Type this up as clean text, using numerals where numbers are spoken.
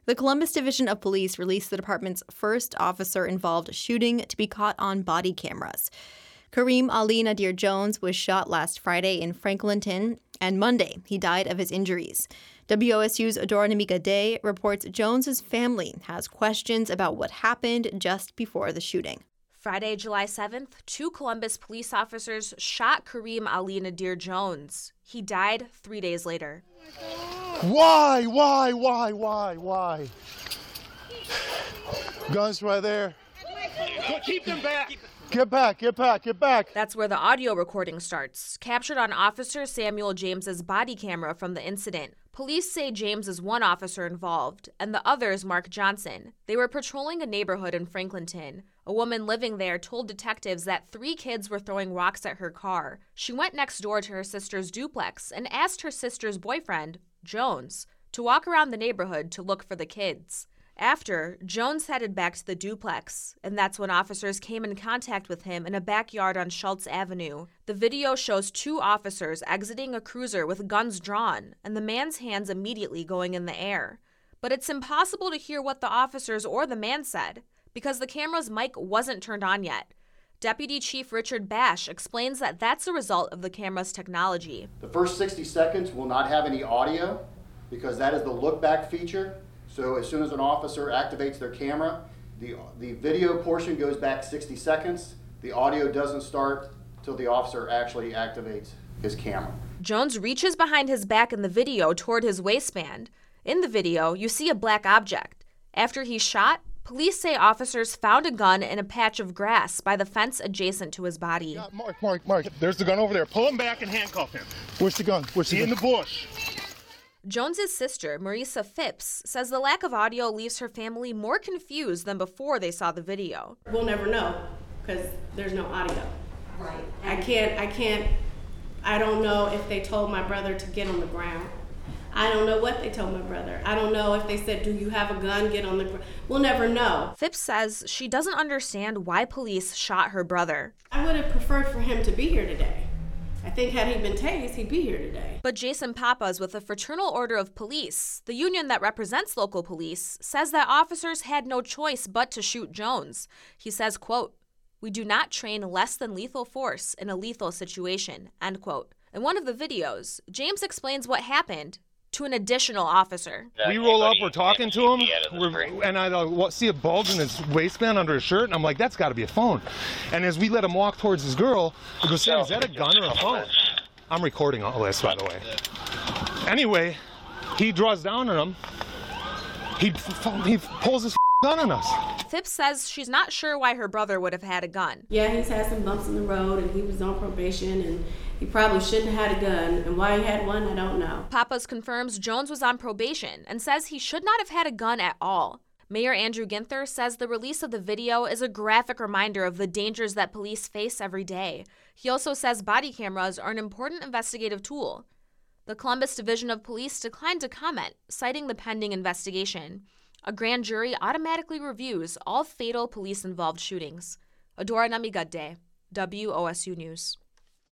The Columbus Division of Police released the department's first officer-involved shooting to be caught on body cameras. Kareem Ali Nadir Jones was shot last Friday in Franklinton, and Monday he died of his injuries. WOSU's Adora Namika-Day reports Jones's family has questions about what happened just before the shooting. Friday, July 7th, 2 Columbus police officers shot Kareem Ali Nadir Jones. He died 3 days later. Why? Guns right there. Keep them back. Get back. That's where the audio recording starts, captured on Officer Samuel James's body camera from the incident. Police say James is one officer involved, and the other is Mark Johnson. They were patrolling a neighborhood in Franklinton. A woman living there told detectives that 3 kids were throwing rocks at her car. She went next door to her sister's duplex and asked her sister's boyfriend, Jones, to walk around the neighborhood to look for the kids. After, Jones headed back to the duplex, and that's when officers came in contact with him in a backyard on Schultz Avenue. The video shows 2 officers exiting a cruiser with guns drawn, and the man's hands immediately going in the air. But it's impossible to hear what the officers or the man said, because the camera's mic wasn't turned on yet. Deputy Chief Richard Bash explains that that's a result of the camera's technology. The first 60 seconds will not have any audio, because that is the look-back feature. So as soon as an officer activates their camera, the video portion goes back 60 seconds. The audio doesn't start till the officer actually activates his camera. Jones reaches behind his back in the video toward his waistband. In the video, you see a black object. After he's shot, police say officers found a gun in a patch of grass by the fence adjacent to his body. Yeah, Mark, there's the gun over there. Pull him back and handcuff him. Where's the gun? In the bush. Jones's sister, Marisa Phipps, says the lack of audio leaves her family more confused than before they saw the video. We'll never know because there's no audio. Right. I don't know if they told my brother to get on the ground. I don't know what they told my brother. I don't know if they said, do you have a gun? Get on the ground. We'll never know. Phipps says she doesn't understand why police shot her brother. I would have preferred for him to be here today. I think had he been tased, he'd be here today. But Jason Papas with the Fraternal Order of Police, the union that represents local police, says that officers had no choice but to shoot Jones. He says, quote, "We do not train less than lethal force in a lethal situation," end quote. In one of the videos, James explains what happened to an additional officer. We roll up, we're talking to him, and I see a bulge in his waistband under his shirt, and I'm like, that's got to be a phone. And as we let him walk towards his girl, I go, Sam, is that a gun or a phone? I'm recording all this, by the way. Anyway, he draws down on him. He pulls his gun on us. Phipps says she's not sure why her brother would have had a gun. Yeah, he's had some bumps in the road, and he was on probation, and he probably shouldn't have had a gun. And why he had one, I don't know. Papas confirms Jones was on probation and says he should not have had a gun at all. Mayor Andrew Ginther says the release of the video is a graphic reminder of the dangers that police face every day. He also says body cameras are an important investigative tool. The Columbus Division of Police declined to comment, citing the pending investigation. A grand jury automatically reviews all fatal police-involved shootings. Adora Namika-Day, WOSU News.